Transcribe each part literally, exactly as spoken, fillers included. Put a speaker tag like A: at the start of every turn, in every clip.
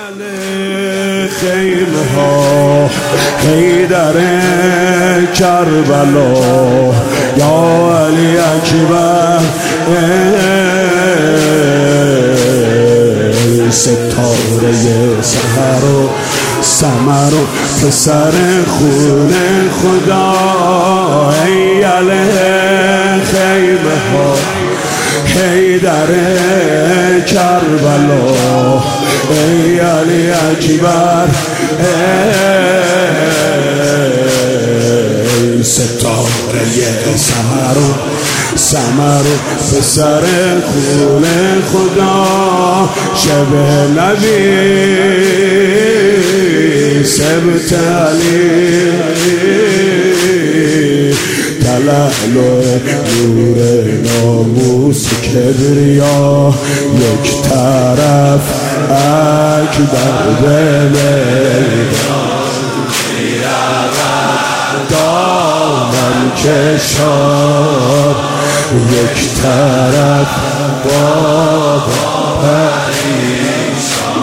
A: خیمه ها حیدر کربلا یا علی اکبر ستاره سحر و ثمر و پسر خون خدا ای علی خیمه ها حیدر کربلا ای علی اکبر ای ستاره سحر و ثمر و پسر خون خدا شب نبی سبت علی تلالو نور ناموس کبریا یک طرف اکبر میرود دامن کشان یک طرف بابا پریشان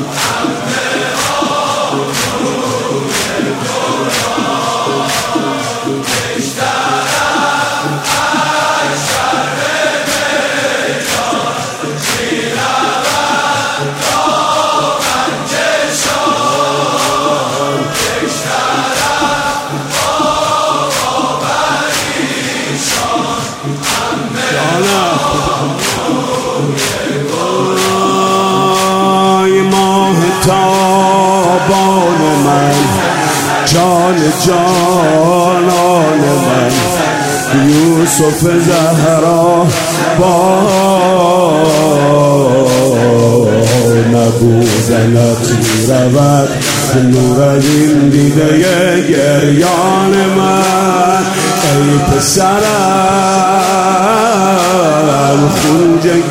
A: تابان من جان جانان من یوسف زهرا با نبوزنت رود نور از این دیده گریان من ای پسرم خون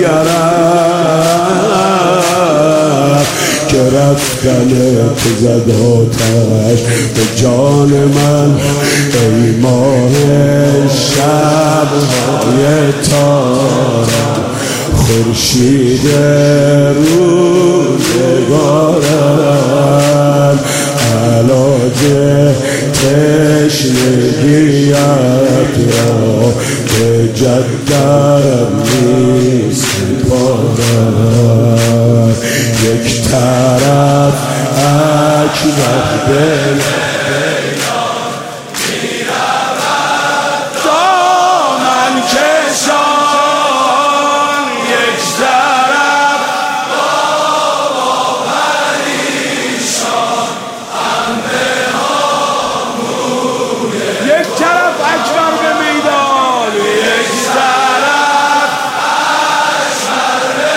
A: جگرم که رفتنت زد آتش به جان من ای ماه شب‌های تارم خورشید روزگارم علاج تشنگیت را به جدرم نیست پارم یک طرف اکبر دل میرود دامن کشان یک طرف بابا پریشان همه آمونه یک طرف اکبر به میدان یک طرف اکبر به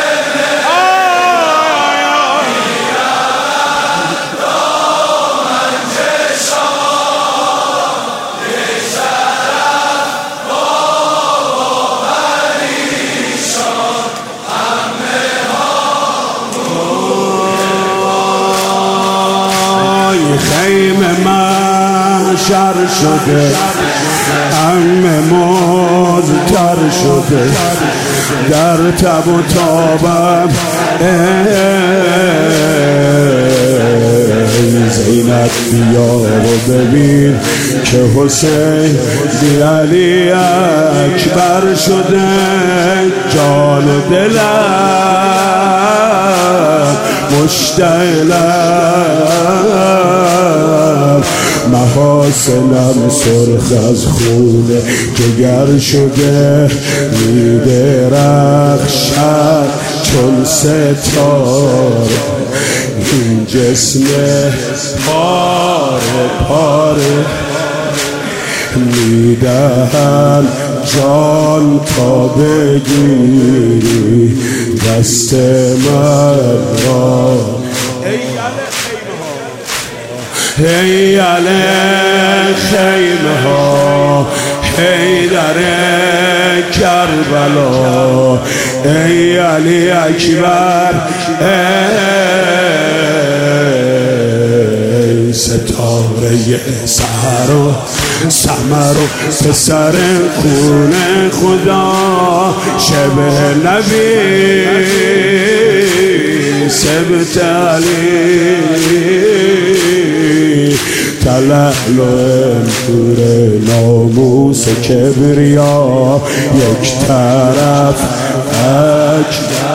A: خیمه محشر شده همه مزتر شده در تب و تابم ای زینب بیا و ببین که حسین بی علی اکبر شده جان دلم مشتعلم محاسنم سرخ از خون جگر شده میدرخشد چون ستاره این جسم پاره پاره میدهم جان تا بگیری دست من را ای علی خیمه ها حیدر کربلا ای علی اکبر ای ستاره سحر و ثمر و پسر خون خدا شب نبی سبتالي تلال و انتور ناموس کبریا یک طرف اجدر